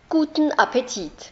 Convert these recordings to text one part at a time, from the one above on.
Guten Appetit!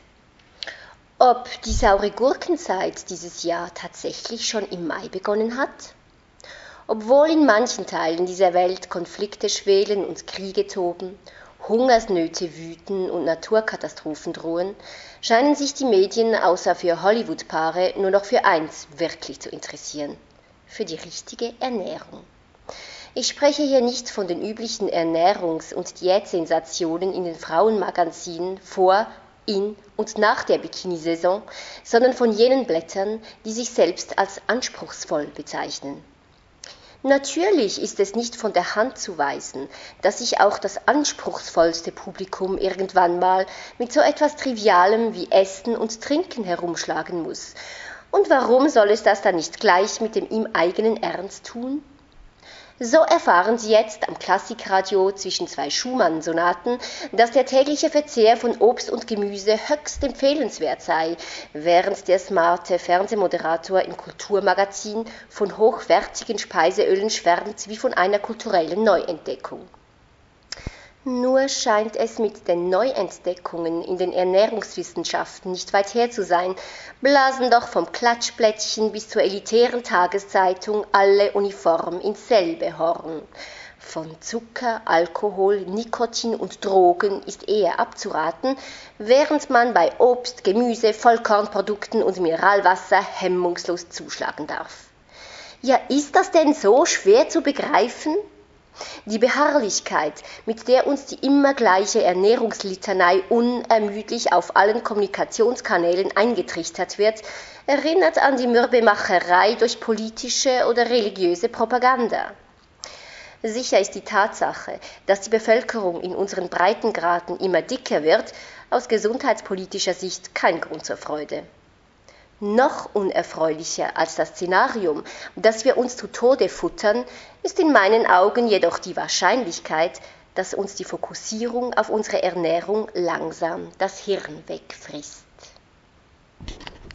Ob die saure Gurkenzeit dieses Jahr tatsächlich schon im Mai begonnen hat? Obwohl in manchen Teilen dieser Welt Konflikte schwelen und Kriege toben, Hungersnöte wüten und Naturkatastrophen drohen, scheinen sich die Medien außer für Hollywood-Paare nur noch für eins wirklich zu interessieren: für die richtige Ernährung. Ich spreche hier nicht von den üblichen Ernährungs- und Diätsensationen in den Frauenmagazinen vor, in und nach der Bikinisaison, sondern von jenen Blättern, die sich selbst als anspruchsvoll bezeichnen. Natürlich ist es nicht von der Hand zu weisen, dass sich auch das anspruchsvollste Publikum irgendwann mal mit so etwas Trivialem wie Essen und Trinken herumschlagen muss. Und warum soll es das dann nicht gleich mit dem ihm eigenen Ernst tun? So erfahren Sie jetzt am Klassikradio zwischen zwei Schumann-Sonaten, dass der tägliche Verzehr von Obst und Gemüse höchst empfehlenswert sei, während der smarte Fernsehmoderator im Kulturmagazin von hochwertigen Speiseölen schwärmt wie von einer kulturellen Neuentdeckung. Nur scheint es mit den Neuentdeckungen in den Ernährungswissenschaften nicht weit her zu sein, blasen doch vom Klatschblättchen bis zur elitären Tageszeitung alle uniform ins selbe Horn. Von Zucker, Alkohol, Nikotin und Drogen ist eher abzuraten, während man bei Obst, Gemüse, Vollkornprodukten und Mineralwasser hemmungslos zuschlagen darf. Ja, ist das denn so schwer zu begreifen? Die Beharrlichkeit, mit der uns die immer gleiche Ernährungslitanei unermüdlich auf allen Kommunikationskanälen eingetrichtert wird, erinnert an die Mürbemacherei durch politische oder religiöse Propaganda. Sicher ist die Tatsache, dass die Bevölkerung in unseren Breitengraden immer dicker wird, aus gesundheitspolitischer Sicht kein Grund zur Freude. Noch unerfreulicher als das Szenarium, dass wir uns zu Tode futtern, ist in meinen Augen jedoch die Wahrscheinlichkeit, dass uns die Fokussierung auf unsere Ernährung langsam das Hirn wegfrisst.